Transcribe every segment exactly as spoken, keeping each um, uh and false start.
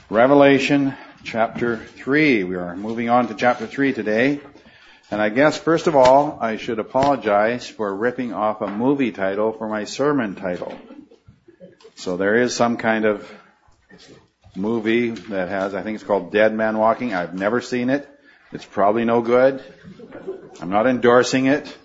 Revelation chapter three. We are moving on to chapter three today. And I guess, first of all, I should apologize for ripping off a movie title for my sermon title. So there is some kind of movie that has, I think it's called Dead Man Walking. I've never seen it. It's probably no good. I'm not endorsing it.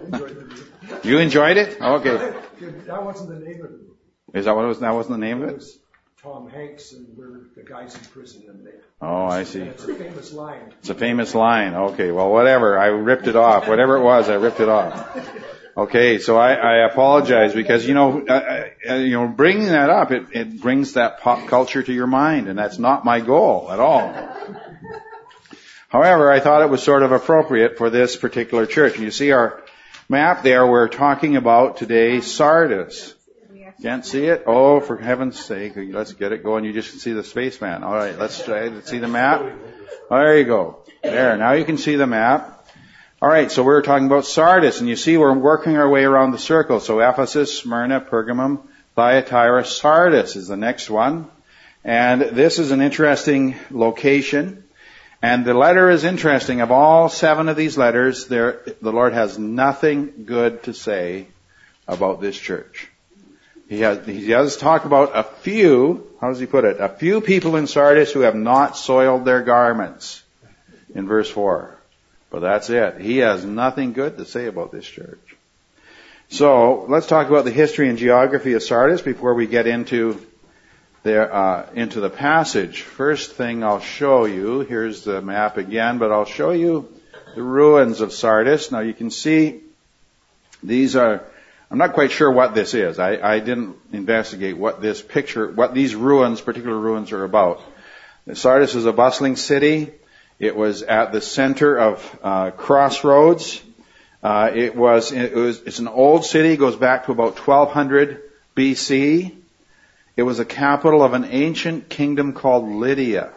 You enjoyed it? Okay. That wasn't the name of it. Is that what it was? That wasn't the name of it? It was Tom Hanks and we're the guys in prison and they. Oh, I see. It's a famous line. It's a famous line. Okay, well, whatever. I ripped it off. Whatever it was, I ripped it off. Okay, so I, I apologize because, you know, uh, uh, you know, bringing that up, it, it brings that pop culture to your mind, and that's not my goal at all. However, I thought it was sort of appropriate for this particular church. And you see our map there, we're talking about today Sardis. Can't see it? Oh, for heaven's sake, let's get it going. You just can see the spaceman. All right, let's try to see the map. Oh, there you go. There, now you can see the map. All right, so we're talking about Sardis, and you see we're working our way around the circle. So Ephesus, Smyrna, Pergamum, Thyatira, Sardis is the next one. And this is an interesting location. And the letter is interesting. Of all seven of these letters, there, the Lord has nothing good to say about this church. He has, he does talk about a few, how does he put it? A few people in Sardis who have not soiled their garments in verse four. But that's it. He has nothing good to say about this church. So let's talk about the history and geography of Sardis before we get into the, uh, into the passage. First thing I'll show you, here's the map again, but I'll show you the ruins of Sardis. Now you can see these are, I'm not quite sure what this is. I, I didn't investigate what this picture, what these ruins, particular ruins are about. Sardis is a bustling city. It was at the center of uh, crossroads. Uh, it was, it was, it's an old city, goes back to about twelve hundred B C. It was a capital of an ancient kingdom called Lydia.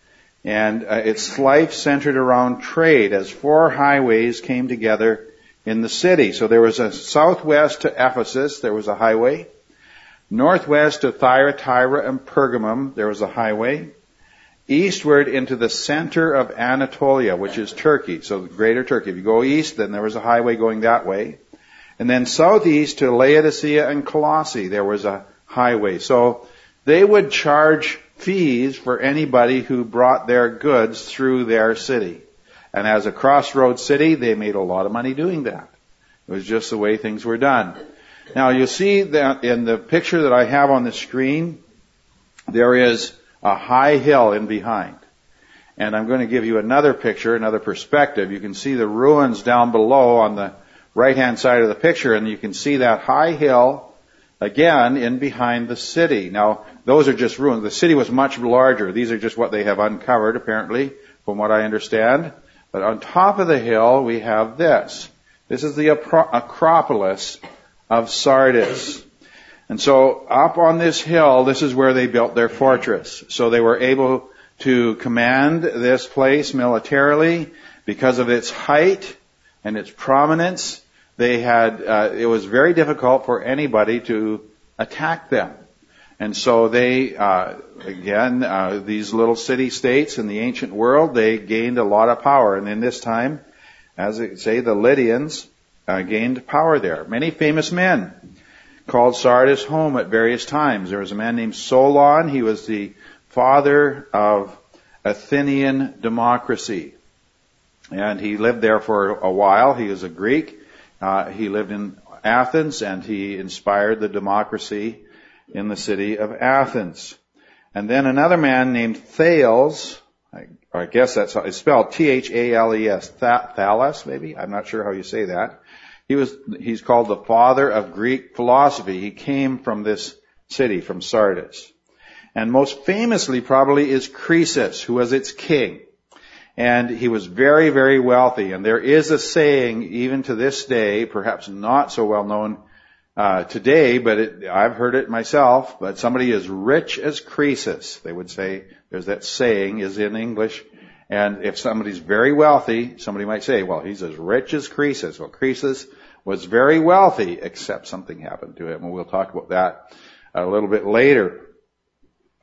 And uh, its life centered around trade as four highways came together in the city. So there was a southwest to Ephesus, there was a highway. Northwest to Thyatira and Pergamum, there was a highway. Eastward into the center of Anatolia, which is Turkey, so greater Turkey. If you go east, then there was a highway going that way. And then southeast to Laodicea and Colossae, there was a highway. So they would charge fees for anybody who brought their goods through their city. And as a crossroads city, they made a lot of money doing that. It was just the way things were done. Now you see that in the picture that I have on the screen, there is a high hill in behind. And I'm going to give you another picture, another perspective. You can see the ruins down below on the right-hand side of the picture, and you can see that high hill again in behind the city. Now, those are just ruins. The city was much larger. These are just what they have uncovered, apparently, from what I understand. But on top of the hill, we have this. This is the Acropolis of Sardis. And so up on this hill, this is where they built their fortress. So they were able to command this place militarily because of its height and its prominence. They had, uh, it was very difficult for anybody to attack them. And so they, uh, again, uh, these little city-states in the ancient world, they gained a lot of power. And in this time, as I say, the Lydians uh, gained power there. Many famous men called Sardis home at various times. There was a man named Solon. He was the father of Athenian democracy. And he lived there for a while. He was a Greek. Uh, he lived in Athens, and he inspired the democracy in the city of Athens. And then another man named Thales, I, or I guess that's how it's spelled, T H A L E S, Thales maybe? I'm not sure how you say that. He was, he's called the father of Greek philosophy. He came from this city, from Sardis. And most famously probably is Croesus, who was its king. And he was very, very wealthy. And there is a saying, even to this day, perhaps not so well known uh, today, but it, I've heard it myself, but somebody as rich as Croesus, they would say, there's that saying is in English. And if somebody's very wealthy, somebody might say, well, he's as rich as Croesus. Well, Croesus was very wealthy, except something happened to him. And we'll talk about that a little bit later.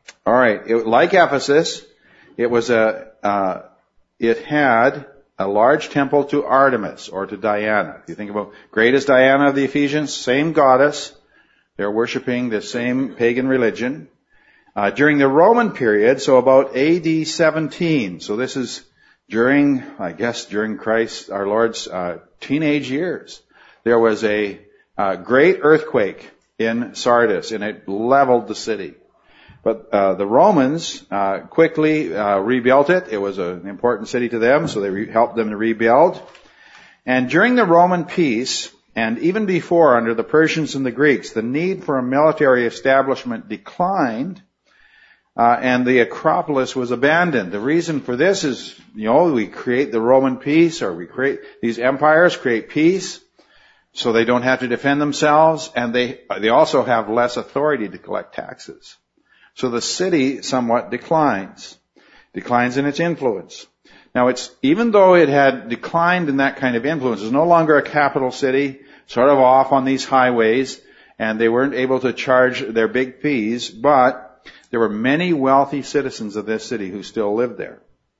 All right. It, like Ephesus, it was a, uh, it had a large temple to Artemis or to Diana. If you think about greatest Diana of the Ephesians, same goddess. They're worshiping the same pagan religion. Uh, during the Roman period, so about A D seventeen, so this is during, I guess, during Christ, our Lord's uh, teenage years, there was a uh, great earthquake in Sardis, and it leveled the city. But uh, the Romans uh, quickly uh, rebuilt it. It was an important city to them, so they re- helped them to rebuild. And during the Roman peace, and even before, under the Persians and the Greeks, the need for a military establishment declined, uh, and the Acropolis was abandoned. The reason for this is, you know, we create the Roman peace, or we create, these empires create peace, so they don't have to defend themselves, and they, they also have less authority to collect taxes. So the city somewhat declines, declines in its influence. Now it's, even though it had declined in that kind of influence, it's no longer a capital city, sort of off on these highways, and they weren't able to charge their big fees, but there were many wealthy citizens of this city who still lived there.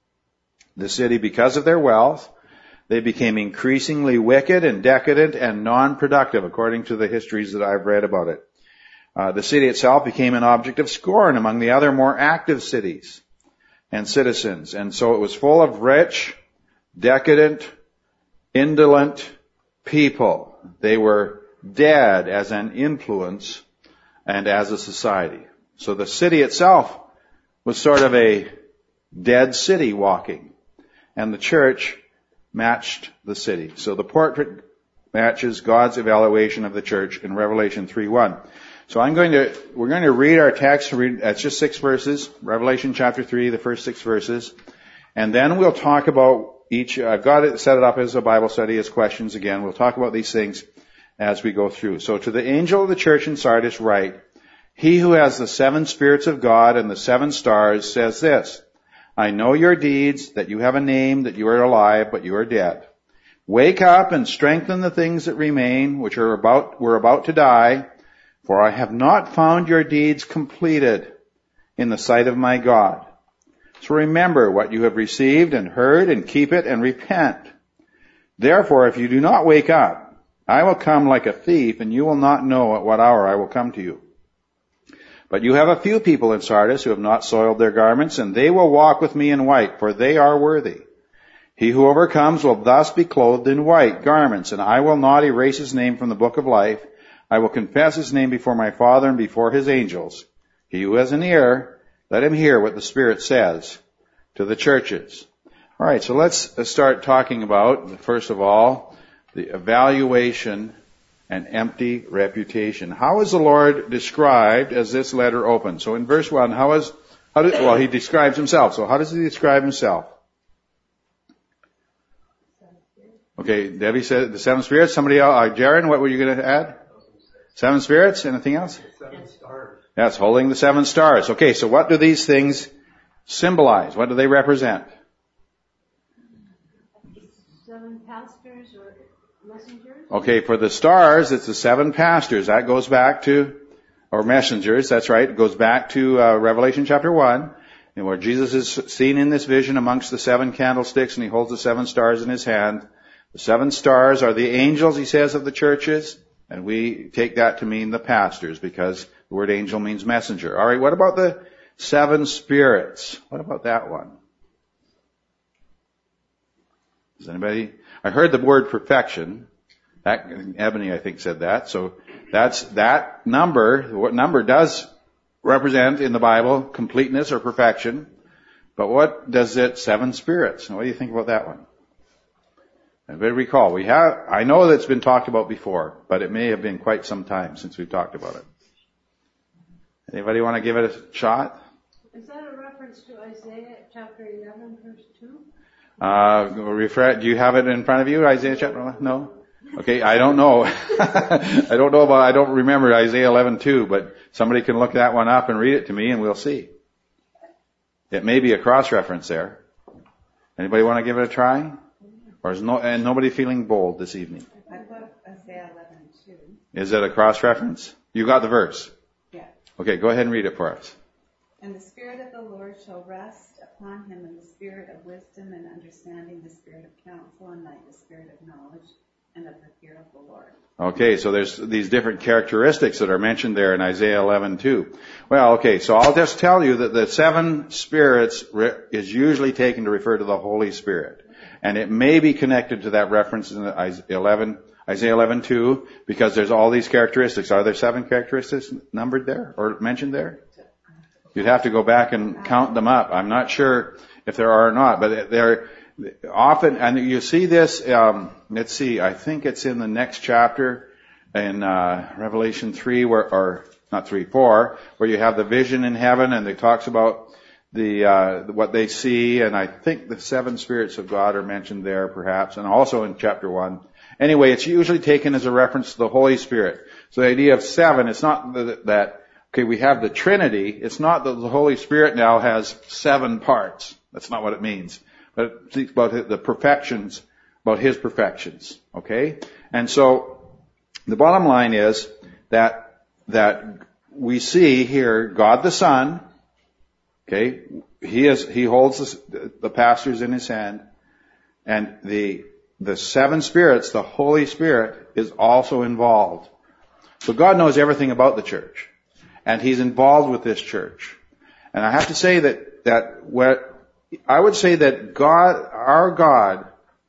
The city, because of their wealth, they became increasingly wicked and decadent and non-productive, according to the histories that I've read about it. Uh, the city itself became an object of scorn among the other more active cities and citizens. And so it was full of rich, decadent, indolent people. They were dead as an influence and as a society. So the city itself was sort of a dead city walking. And the church matched the city. So the portrait matches God's evaluation of the church in Revelation three one. So I'm going to, we're going to read our text, read, it's just six verses, Revelation chapter three, the first six verses. And then we'll talk about each, I've got it, set it up as a Bible study, as questions again. We'll talk about these things as we go through. So to the angel of the church in Sardis write, he who has the seven spirits of God and the seven stars says this, I know your deeds, that you have a name, that you are alive, but you are dead. Wake up and strengthen the things that remain, which are about, were about to die, for I have not found your deeds completed in the sight of my God. So remember what you have received and heard, and keep it and repent. Therefore, if you do not wake up, I will come like a thief, and you will not know at what hour I will come to you. But you have a few people in Sardis who have not soiled their garments, and they will walk with me in white, for they are worthy. He who overcomes will thus be clothed in white garments, and I will not erase his name from the book of life. I will confess his name before my Father and before his angels. He who has an ear, let him hear what the Spirit says to the churches. All right, so let's start talking about, first of all, the evaluation and empty reputation. How is the Lord described as this letter opens? So in verse one, how is, how does, well, he describes himself. So how does he describe himself? Okay, Debbie said the seven spirits. Somebody else, uh, Jaron, what were you going to add? Seven spirits? Anything else? Seven stars. Yes, holding the seven stars. Okay, so what do these things symbolize? What do they represent? Seven pastors or messengers? Okay, for the stars, it's the seven pastors. That goes back to, or messengers, that's right. It goes back to uh, Revelation chapter one, and where Jesus is seen in this vision amongst the seven candlesticks, and he holds the seven stars in his hand. The seven stars are the angels, he says, of the churches. And we take that to mean the pastors, because the word angel means messenger. All right, what about the seven spirits? What about that one? Does anybody? I heard the word perfection. That, Ebony, I think, said that. So that's that number. What number does represent in the Bible completeness or perfection? But what does it? Seven spirits. What do you think about that one? Anybody recall? We have, I know that's been talked about before, but it may have been quite some time since we've talked about it. Anybody want to give it a shot? Is that a reference to Isaiah chapter eleven, verse two? Uh, refresh, do you have it in front of you, Isaiah chapter eleven? No? Okay, I don't know. I don't know about, I don't remember Isaiah eleven two, but somebody can look that one up and read it to me and we'll see. It may be a cross-reference there. Anybody want to give it a try? Or is no, and nobody feeling bold this evening? I thought Isaiah eleven two. Is it a cross-reference? You got the verse? Yeah. Okay, go ahead and read it for us. And the Spirit of the Lord shall rest upon him, and the Spirit of wisdom and understanding, the Spirit of counsel and might, the Spirit of knowledge and of the fear of the Lord. Okay, so there's these different characteristics that are mentioned there in Isaiah eleven two. Well, okay, so I'll just tell you that the seven spirits re- is usually taken to refer to the Holy Spirit. And it may be connected to that reference in Isaiah eleven, Isaiah eleven two, because there's all these characteristics. Are there seven characteristics numbered there or mentioned there? You'd have to go back and count them up. I'm not sure if there are or not, but they're often, and you see this, um, let's see, I think it's in the next chapter in uh, Revelation three, where, or not three, four, where you have the vision in heaven, and it talks about the uh, what they see, and I think the seven spirits of God are mentioned there, perhaps, and also in chapter one. Anyway, it's usually taken as a reference to the Holy Spirit. So the idea of seven, it's not that, that okay, we have the Trinity. It's not that the Holy Spirit now has seven parts. That's not what it means. But it's about the perfections, about His perfections. Okay? And so, the bottom line is that, that we see here God the Son, okay, He is, He holds the, the pastors in His hand, and the, the seven spirits, the Holy Spirit, is also involved. So God knows everything about the church. And He's involved with this church. And I have to say that, that what, I would say that God, our God,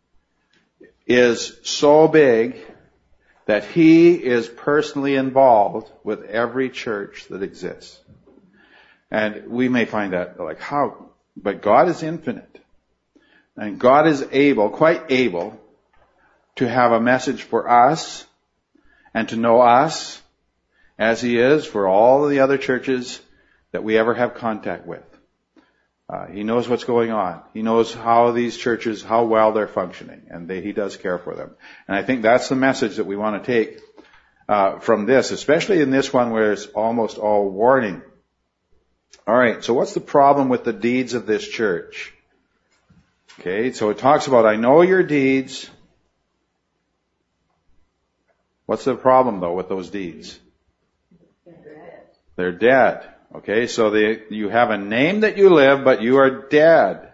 is so big that He is personally involved with every church that exists. And we may find that like, how? But God is infinite. And God is able, quite able, to have a message for us and to know us as He is for all the other churches that we ever have contact with. Uh, he knows what's going on. He knows how these churches, how well they're functioning, and they, He does care for them. And I think that's the message that we want to take uh, from this, especially in this one where it's almost all warning. All right, so what's the problem with the deeds of this church? Okay, so it talks about, I know your deeds. What's the problem, though, with those deeds? They're dead. They're dead. Okay, so they, you have a name that you live, but you are dead.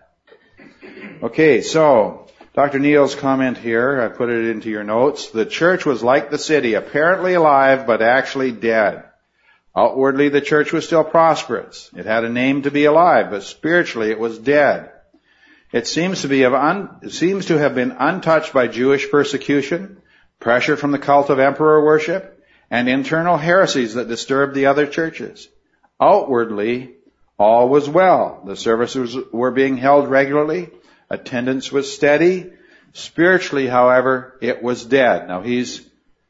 Okay, so Doctor Neal's comment here, I put it into your notes. The church was like the city, apparently alive, but actually dead. Outwardly, the church was still prosperous. It had a name to be alive, but spiritually it was dead. It seems to be of un, it seems to have been untouched by Jewish persecution, pressure from the cult of emperor worship, and internal heresies that disturbed the other churches. Outwardly, all was well. The services were being held regularly. Attendance was steady. Spiritually, however, it was dead. Now, he's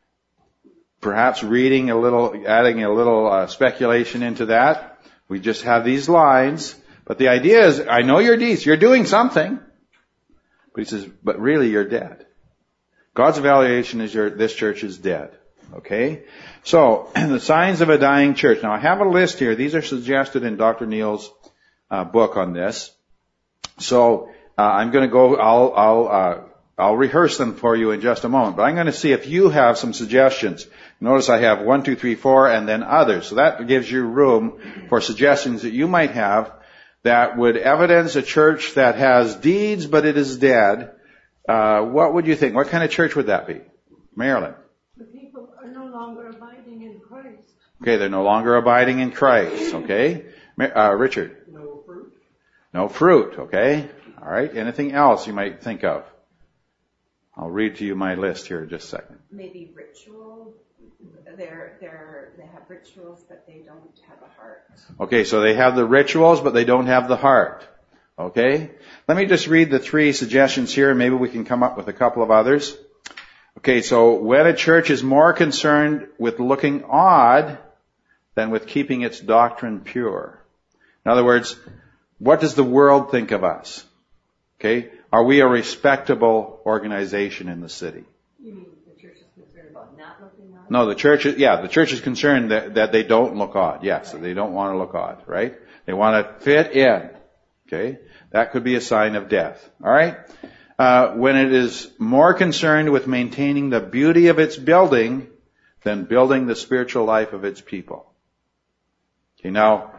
perhaps reading a little, adding a little uh, speculation into that. We just have these lines. But the idea is, I know your deeds. You're doing something. But he says, but really you're dead. God's evaluation is your, this church is dead. Okay? So, the signs of a dying church. Now, I have a list here. These are suggested in Doctor Neal's uh, book on this. So, uh, I'm going to go, I'll, I'll, uh, I'll rehearse them for you in just a moment. But I'm going to see if you have some suggestions. Notice I have one, two, three, four, and then others. So that gives you room for suggestions that you might have that would evidence a church that has deeds, but it is dead. Uh, what would you think? What kind of church would that be? Marilyn. The people are no longer abiding in Christ. Okay, they're no longer abiding in Christ. Okay. Uh, Richard. No fruit. No fruit. Okay. All right. Anything else you might think of? I'll read to you my list here in just a second. Maybe ritual. They're, they're, they have rituals, but they don't have a heart. Okay, so they have the rituals, but they don't have the heart. Okay? Let me just read the three suggestions here, and maybe we can come up with a couple of others. Okay, so when a church is more concerned with looking odd than with keeping its doctrine pure. In other words, what does the world think of us? Okay? Are we a respectable organization in the city? You mean the church is concerned about not looking odd? No, the church is, yeah, the church is concerned that, that they don't look odd. Yes, that they don't want to look odd, right? They want to fit in. Okay? That could be a sign of death. All right? Uh, when it is more concerned with maintaining the beauty of its building than building the spiritual life of its people. Okay, now,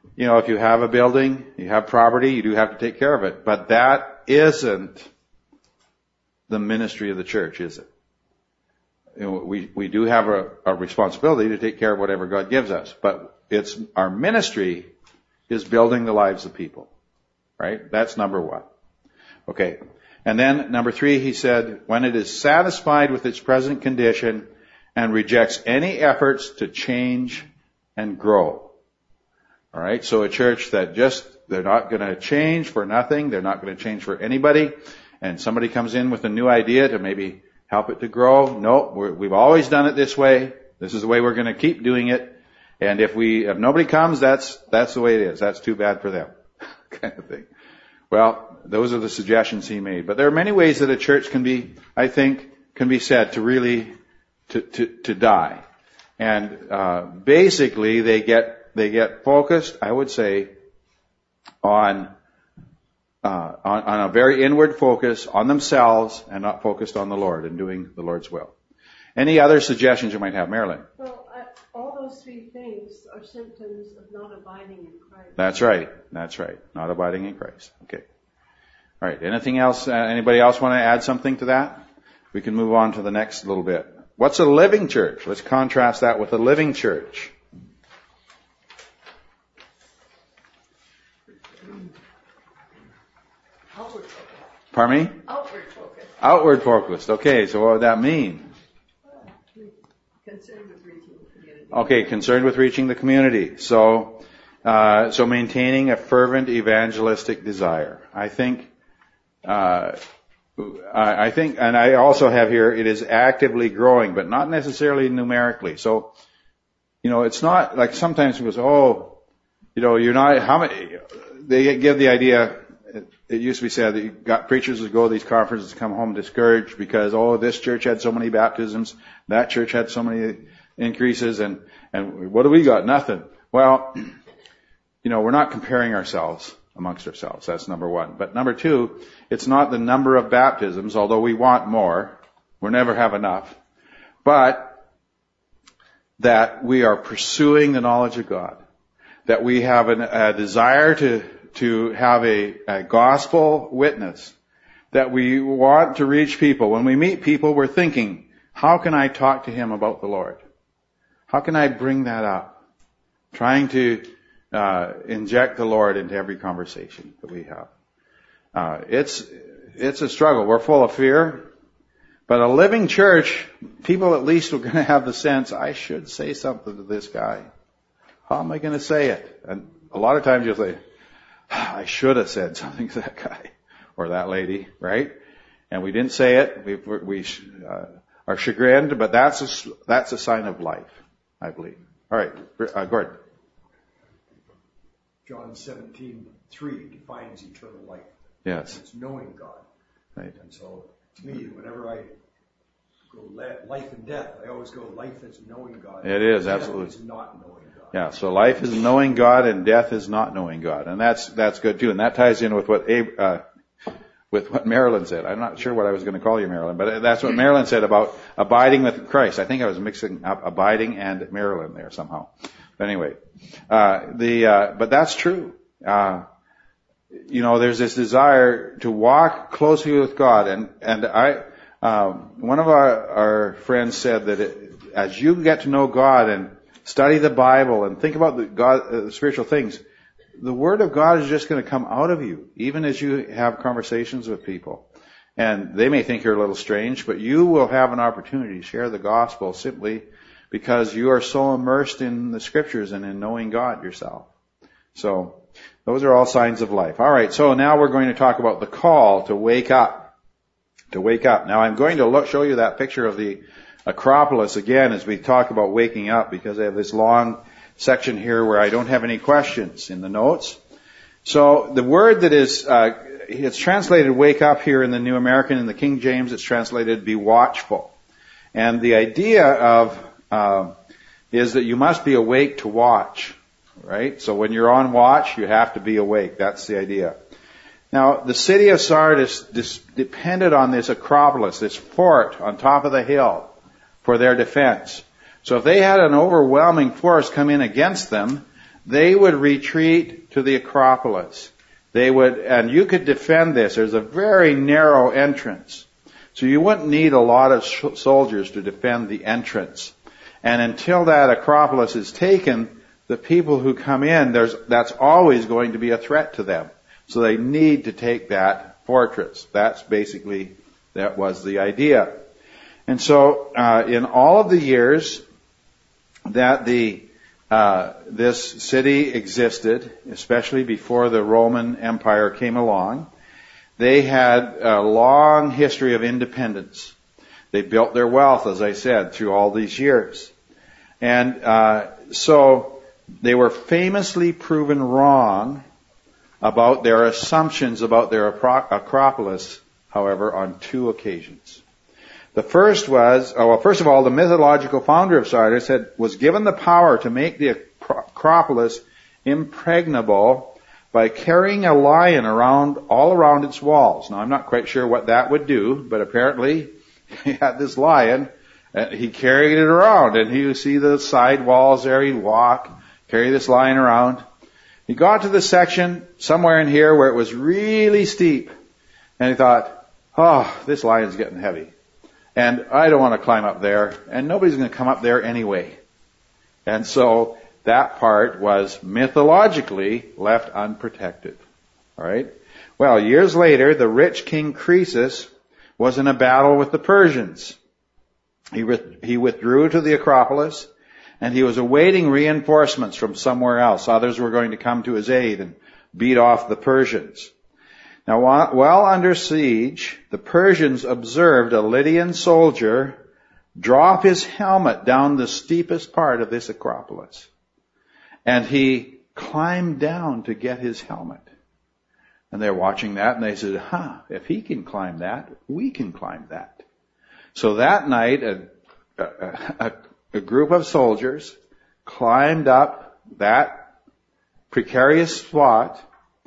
you know, if you have a building, you have property, you do have to take care of it. But that isn't the ministry of the church, is it? You know, we, we do have a, a responsibility to take care of whatever God gives us. But it's, our ministry is building the lives of people. Right? That's number one. Okay. And then number three, he said, when it is satisfied with its present condition and rejects any efforts to change and grow. All right. So a church that just, they're not going to change for nothing. They're not going to change for anybody. And somebody comes in with a new idea to maybe help it to grow. No, we're, we've always done it this way. This is the way we're going to keep doing it. And if we, if nobody comes, that's, that's the way it is. That's too bad for them. Kind of thing. Well, those are the suggestions he made. But there are many ways that a church can be, I think, can be said to really, to, to, to die. And, uh, basically they get, they get focused, I would say, on, uh, on, on a very inward focus on themselves and not focused on the Lord and doing the Lord's will. Any other suggestions you might have, Marilyn? Well, I, all those three things are symptoms of not abiding in Christ. That's right. That's right. Not abiding in Christ. Okay. All right. Anything else? Uh, anybody else want to add something to that? We can move on to the next little bit. What's a living church? Let's contrast that with a living church. Outward focus. Pardon me? Outward focus. Outward focused. Okay. So what would that mean? Concerned with reaching the community. Okay. Concerned with reaching the community. So, uh, so maintaining a fervent evangelistic desire. I think, uh, I think, and I also have here, it is actively growing, but not necessarily numerically. So, you know, it's not like sometimes people say, oh, you know, you're not, how many, they give the idea, it, it used to be said that you got preachers would go to these conferences, come home discouraged because, oh, this church had so many baptisms, that church had so many increases, and, and what do we got? Nothing. Well, you know, we're not comparing ourselves amongst ourselves. That's number one. But number two, it's not the number of baptisms, although we want more. We'll never have enough. But that we are pursuing the knowledge of God. That we have an, a desire to, to have a, a gospel witness. That we want to reach people. When we meet people, we're thinking, how can I talk to him about the Lord? How can I bring that up? Trying to Uh, inject the Lord into every conversation that we have. Uh, it's, it's a struggle. We're full of fear. But a living church, people at least are going to have the sense, I should say something to this guy. How am I going to say it? And a lot of times you'll say, I should have said something to that guy or that lady, right? And we didn't say it. We, we uh, are chagrined, but that's a, that's a sign of life, I believe. All right, uh, Gordon. John seventeen three defines eternal life. Yes. It's knowing God. Right. And so, to me, whenever I go life and death, I always go life is knowing God. It is, death absolutely. is not knowing God. Yeah, so life is knowing God and death is not knowing God. And that's, that's good too. And that ties in with what, Abe, uh, with what Marilyn said. I'm not sure what I was going to call you, Marilyn, but that's what Marilyn said about abiding with Christ. I think I was mixing up abiding and Marilyn there somehow. But anyway, uh, the, uh, but that's true. Uh, you know, there's this desire to walk closely with God. And, and I, um, one of our, our friends said that it, as you get to know God and study the Bible and think about the God, uh, the spiritual things, the Word of God is just going to come out of you, even as you have conversations with people. And they may think you're a little strange, but you will have an opportunity to share the gospel simply because you are so immersed in the Scriptures and in knowing God yourself. So, those are all signs of life. All right, so now we're going to talk about the call to wake up. To wake up. Now, I'm going to look, show you that picture of the Acropolis again as we talk about waking up, because I have this long section here where I don't have any questions in the notes. So, the word that is, uh, it's translated wake up here in the New American. In the King James, it's translated be watchful. And the idea of Uh, is that you must be awake to watch, right? So when you're on watch, you have to be awake. That's the idea. Now, the city of Sardis dis- depended on this Acropolis, this fort on top of the hill, for their defense. So if they had an overwhelming force come in against them, they would retreat to the Acropolis. They would, and you could defend this. There's a very narrow entrance. So you wouldn't need a lot of sh- soldiers to defend the entrance. And until that Acropolis is taken, the people who come in, there's, that's always going to be a threat to them. So they need to take that fortress. That's basically, that was the idea. And so, uh, in all of the years that the, uh, this city existed, especially before the Roman Empire came along, they had a long history of independence. They built their wealth, as I said, through all these years. And, uh, so they were famously proven wrong about their assumptions about their Acropolis, however, on two occasions. The first was, oh, well, first of all, the mythological founder of Sardis had, was given the power to make the Acropolis impregnable by carrying a lion around, all around its walls. Now, I'm not quite sure what that would do, but apparently he had this lion, and he carried it around, and he would see the side walls there, he'd walk, carry this lion around. He got to the section somewhere in here where it was really steep, and he thought, oh, this lion's getting heavy. And I don't want to climb up there, and nobody's going to come up there anyway. And so that part was mythologically left unprotected. All right? Well, years later, the rich King Croesus was in a battle with the Persians. He, with, he withdrew to the Acropolis, and he was awaiting reinforcements from somewhere else. Others were going to come to his aid and beat off the Persians. Now, while under siege, the Persians observed a Lydian soldier drop his helmet down the steepest part of this Acropolis. And he climbed down to get his helmet. And they're watching that, and they said, huh, if he can climb that, we can climb that. So that night, a, a, a group of soldiers climbed up that precarious spot,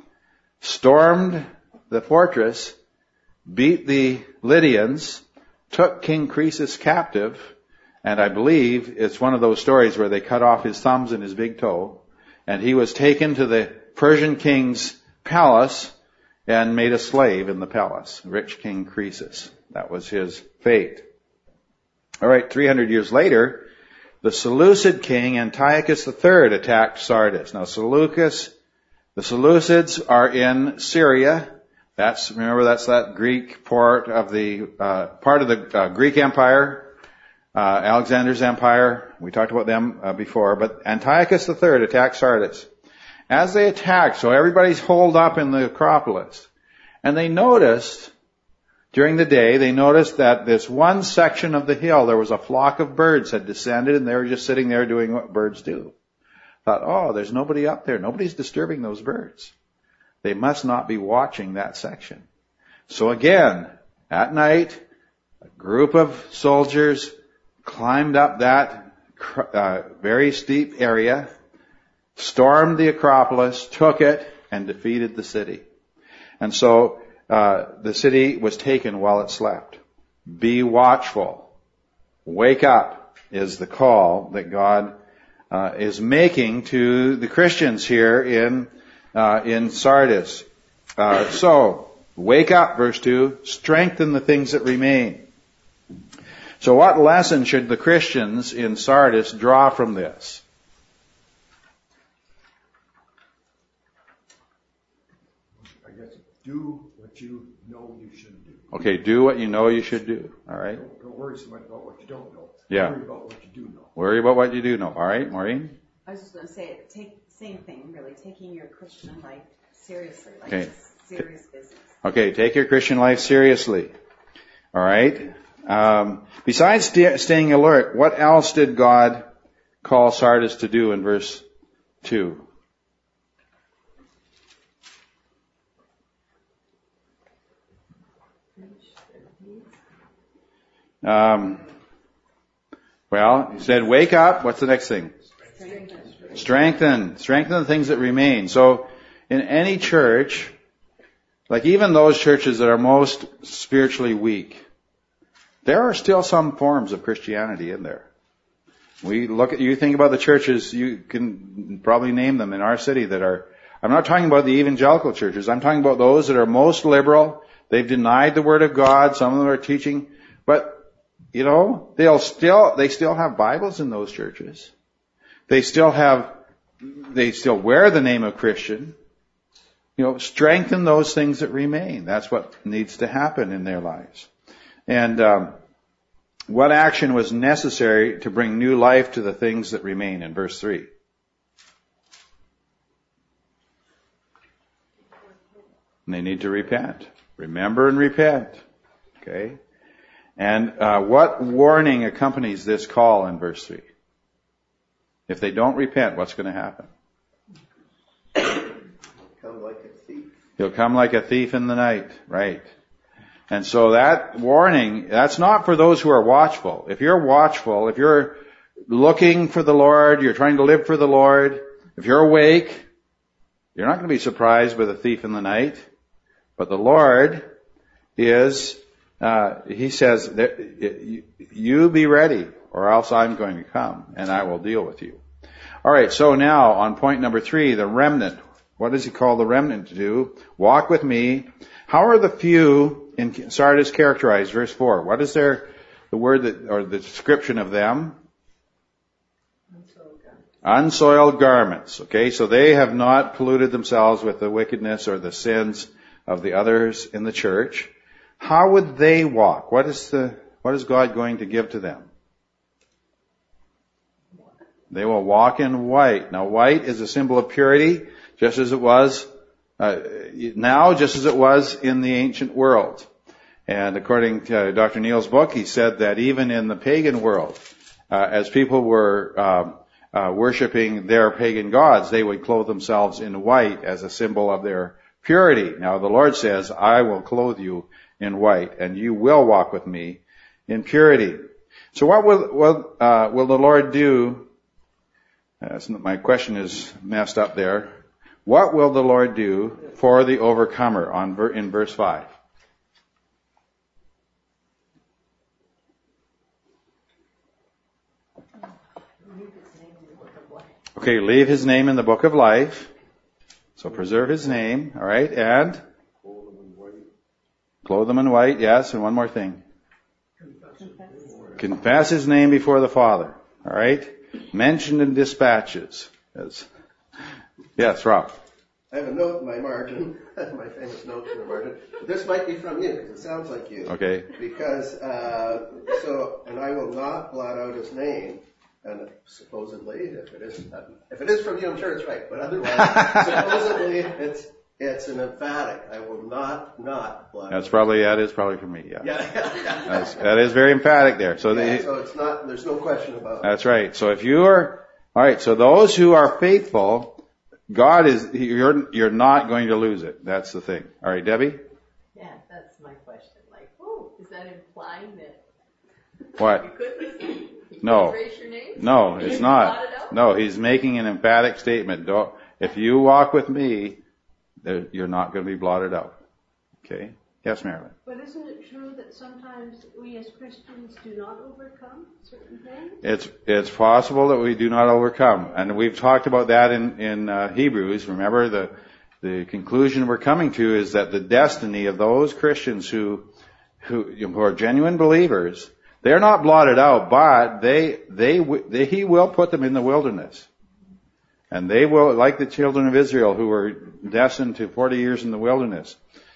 stormed the fortress, beat the Lydians, took King Croesus captive, and I believe it's one of those stories where they cut off his thumbs and his big toe, and he was taken to the Persian king's palace and made a slave in the palace, rich King Croesus. That was his fate. All right, three hundred years later, the Seleucid king Antiochus the Third attacked Sardis. Now, Seleucus, the Seleucids are in Syria. That's, remember, that's that Greek part of the, uh, part of the uh, Greek Empire, uh, Alexander's empire. We talked about them uh, before, but Antiochus the Third attacked Sardis. As they attacked, so everybody's holed up in the Acropolis, and they noticed, during the day, they noticed that this one section of the hill, there was a flock of birds had descended, and they were just sitting there doing what birds do. Thought, oh, there's nobody up there. Nobody's disturbing those birds. They must not be watching that section. So again, at night, a group of soldiers climbed up that uh, very steep area, stormed the Acropolis, took it, and defeated the city. And so uh, the city was taken while it slept. Be watchful. Wake up is the call that God uh, is making to the Christians here in Uh, in Sardis. Uh, so, wake up, verse two, strengthen the things that remain. So what lesson should the Christians in Sardis draw from this? I guess do what you know you should do. Okay, do what you know you should do. All right? Don't, don't worry so much about what you don't know. Yeah. Worry about what you do know. Worry about what you do know. All right, Maureen? I was just going to say, take same thing, really, taking your Christian life seriously, like Okay. it's serious business. Okay, take your Christian life seriously. All right? Um, besides st- staying alert, what else did God call Sardis to do in verse two? Um, well, he said, wake up. What's the next thing? Strengthen. Strengthen the things that remain. So, in any church, like even those churches that are most spiritually weak, there are still some forms of Christianity in there. We look at, you think about the churches, you can probably name them in our city that are, I'm not talking about the evangelical churches, I'm talking about those that are most liberal. They've denied the Word of God, some of them are teaching, but, you know, they'll still, they still have Bibles in those churches. They still have, they still wear the name of Christian. You know, strengthen those things that remain. That's what needs to happen in their lives. And, um, what action was necessary to bring new life to the things that remain in verse three? And they need to repent. Remember and repent. Okay? And uh, what warning accompanies this call in verse three? If they don't repent, what's going to happen? Come like a thief. He'll come like a thief in the night. Right. And so that warning, that's not for those who are watchful. If you're watchful, if you're looking for the Lord, you're trying to live for the Lord, if you're awake, you're not going to be surprised by the thief in the night. But the Lord is, uh, He says, that you be ready, or else I'm going to come, and I will deal with you. All right, so now on point number three, the remnant. What does He call the remnant to do? Walk with me. How are the few in Sardis characterized? Verse four. What is their, the word that, or the description of them? Unsoiled garments. Unsoiled garments. Okay, so they have not polluted themselves with the wickedness or the sins of the others in the church. How would they walk? What is the, what is God going to give to them? They will walk in white. Now white is a symbol of purity, just as it was Uh, now, just as it was in the ancient world. And according to Doctor Neal's book, he said that even in the pagan world, uh, as people were um, uh, worshiping their pagan gods, they would clothe themselves in white as a symbol of their purity. Now, the Lord says, I will clothe you in white, and you will walk with me in purity. So what will, will, uh, will the Lord do? Uh, my question is messed up there. What will the Lord do for the overcomer on in verse five? Okay, leave his name in the book of life. So preserve his name, all right, and clothe them in white, yes, and one more thing. Confess his name before the Father, all right? Mentioned in dispatches. Yes, yes, Rob. I have a note in my margin, my famous note in the margin. This might be from you, because it sounds like you. Okay. Because, uh, so, and I will not blot out his name, and supposedly, if it is, if it is from you, I'm sure it's right, but otherwise, supposedly, it's, it's an emphatic. I will not, not blot out. That's probably, that is probably for me, yeah. Yeah, yeah, yeah. That's, that is very emphatic there. So, yeah, the, so it's not, there's no question about it. That's right. So if you are, alright, so those who are faithful, God is, you're, you're not going to lose it. That's the thing. All right, Debbie? Yeah, that's my question. Like, oh, is that implying that What? you could listen? You No. could erase your name? No, You it's could not. blot it out? No, he's making an emphatic statement. Don't, if you walk with me, there- you're not going to be blotted out. Okay? Yes, Marilyn? But isn't it true that sometimes we as Christians do not overcome certain things? It's, it's possible that we do not overcome. And we've talked about that in, in uh, Hebrews. Remember, the, the conclusion we're coming to is that the destiny of those Christians who, who, who are genuine believers, they're not blotted out, but they, they, they, he will put them in the wilderness. And they will, like the children of Israel who were destined to forty years in the wilderness.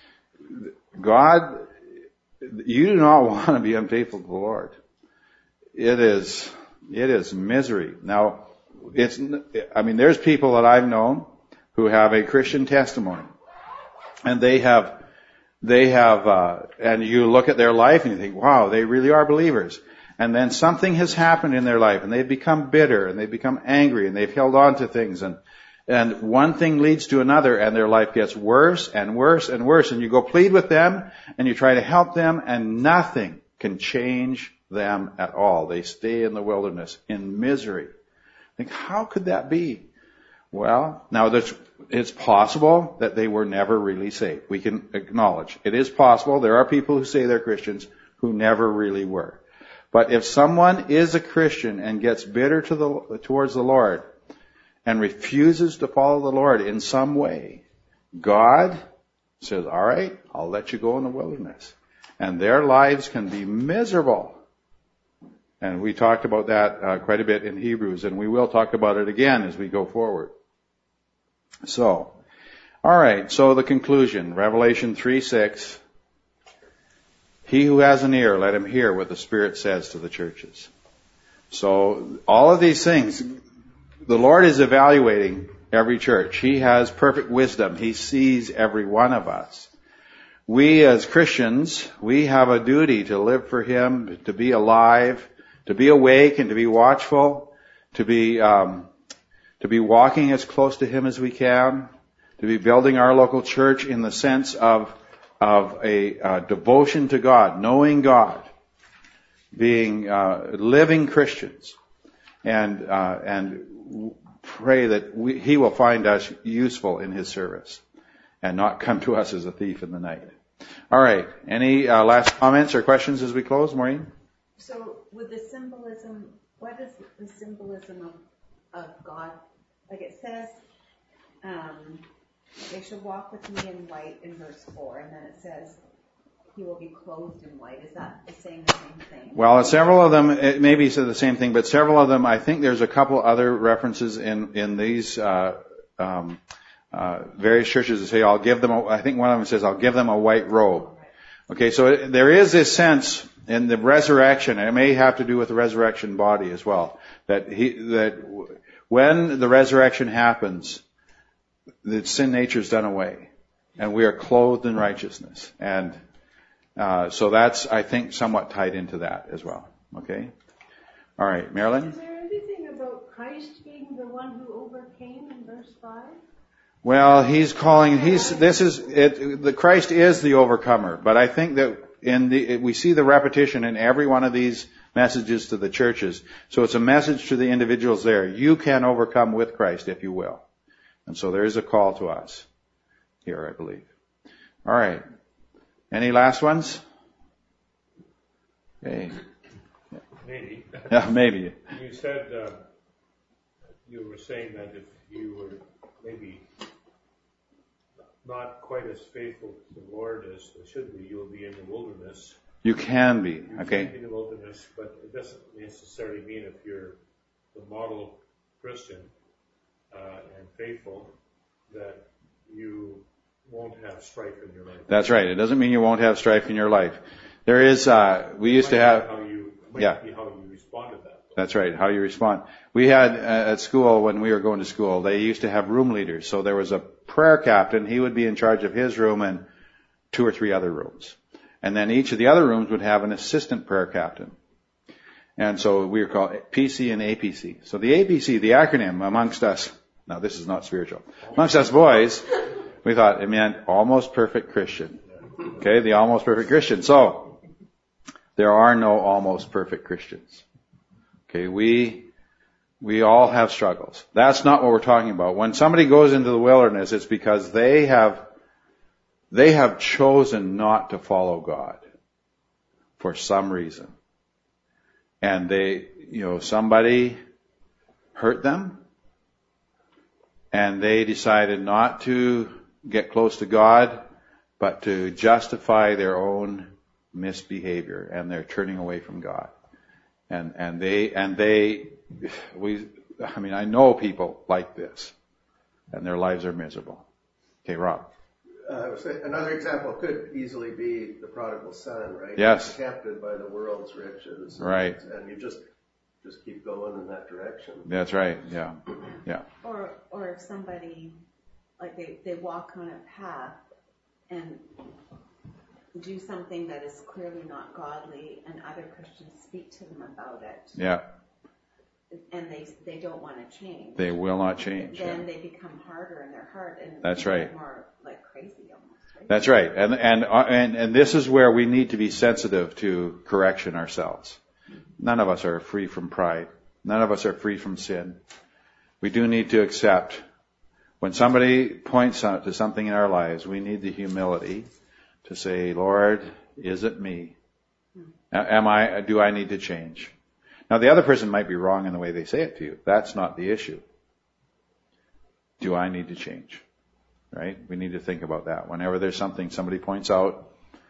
God, you do not want to be unfaithful to the Lord. It is, it is misery. Now, it's, I mean, there's people that I've known who have a Christian testimony, and they have, they have, uh, and you look at their life and you think, wow, they really are believers. And then something has happened in their life, and they've become bitter, and they've become angry, and they've held on to things, and And one thing leads to another, and their life gets worse and worse and worse. And you go plead with them, and you try to help them, and nothing can change them at all. They stay in the wilderness in misery. Think, how could that be? Well, now there's, it's possible that they were never really saved. We can acknowledge it is possible. There are people who say they're Christians who never really were. But if someone is a Christian and gets bitter to the, towards the Lord and refuses to follow the Lord in some way, God says, all right, I'll let you go in the wilderness. And their lives can be miserable. And we talked about that uh, quite a bit in Hebrews, and we will talk about it again as we go forward. So, all right, so the conclusion, Revelation three six. He who has an ear, let him hear what the Spirit says to the churches. So, all of these things, the Lord is evaluating every church. He has perfect wisdom. He sees every one of us. We as Christians, we have a duty to live for Him, to be alive, to be awake and to be watchful, to be, um, to be walking as close to Him as we can, to be building our local church in the sense of, of a uh, devotion to God, knowing God, being, uh, living Christians, and, uh, and pray that we, He will find us useful in His service and not come to us as a thief in the night. All right. Any uh, last comments or questions as we close, Maureen? So with the symbolism, what is the symbolism of, of God? Like it says, um, they shall walk with me in white in verse four, and then it says, He will be clothed in white. Is that saying the same thing? Well, several of them, it maybe say the same thing, but several of them, I think there's a couple other references in, in these, uh, um, uh, various churches that say, I'll give them, a, I think one of them says, I'll give them a white robe. Okay, so it, there is this sense in the resurrection, and it may have to do with the resurrection body as well, that he, that when the resurrection happens, the sin nature is done away, and we are clothed in righteousness. And uh, so that's, I think, somewhat tied into that as well. Okay? All right, Marilyn? Is there anything about Christ being the one who overcame in verse five? Well, he's calling, he's, this is, it, the Christ is the overcomer, but I think that in the, we see the repetition in every one of these messages to the churches. So it's a message to the individuals there. You can overcome with Christ, if you will. And so there is a call to us here, I believe. All right. Any last ones? Okay. Maybe. Yeah, maybe. You said, uh, you were saying that if you were maybe not quite as faithful to the Lord as they should be, you'll be in the wilderness. You can be, You okay. can be in the wilderness, but it doesn't necessarily mean if you're the model Christian uh, and faithful that you won't have strife in your life. That's right. It doesn't mean you won't have strife in your life. There is, uh, we used to have, How you, might yeah. be how you respond to that. That's right, how you respond. We had, uh, at school, when we were going to school, they used to have room leaders. So there was a prayer captain, he would be in charge of his room and two or three other rooms. And then each of the other rooms would have an assistant prayer captain. And so we were called P C and A P C. So the A P C, the acronym amongst us, now this is not spiritual, amongst us boys, we thought it meant almost perfect Christian. Okay, the almost perfect Christian. So, there are no almost perfect Christians. Okay, we, we all have struggles. That's not what we're talking about. When somebody goes into the wilderness, it's because they have, they have chosen not to follow God for some reason. And they, you know, somebody hurt them, and they decided not to get close to God, but to justify their own misbehavior, and they're turning away from God. And, and they, and they, we, I mean, I know people like this, and their lives are miserable. Okay, Rob. Uh, I would say another example could easily be the prodigal son, right? Yes. Captured by the world's riches. Right. And you just, just keep going in that direction. That's right, yeah, yeah. Or, or if somebody, like they, they walk on a path and do something that is clearly not godly, and other Christians speak to them about it. Yeah. And they they don't want to change. They will not change. Then Yeah. they become harder in their heart, and That's right. more like crazy almost. Right? That's right. And, and, and, and this is where we need to be sensitive to correction ourselves. None of us are free from pride. None of us are free from sin. We do need to accept when somebody points out to something in our lives, we need the humility to say, Lord, is it me? Am I, do I need to change? Now the other person might be wrong in the way they say it to you. That's not the issue. Do I need to change? Right? We need to think about that. Whenever there's something somebody points out,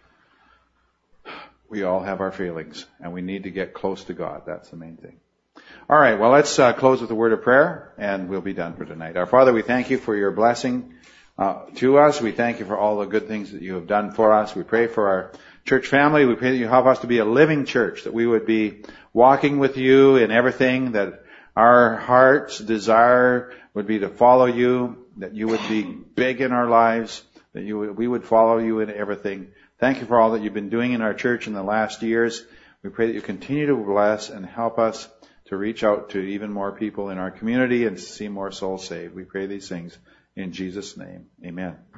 we all have our feelings, and we need to get close to God. That's the main thing. All right, well, let's uh, close with a word of prayer, and we'll be done for tonight. Our Father, we thank you for your blessing uh, to us. We thank you for all the good things that you have done for us. We pray for our church family. We pray that you help us to be a living church, that we would be walking with you in everything, that our heart's desire would be to follow you, that you would be big in our lives, that you would, we would follow you in everything. Thank you for all that you've been doing in our church in the last years. We pray that you continue to bless and help us to reach out to even more people in our community and see more souls saved. We pray these things in Jesus' name. Amen.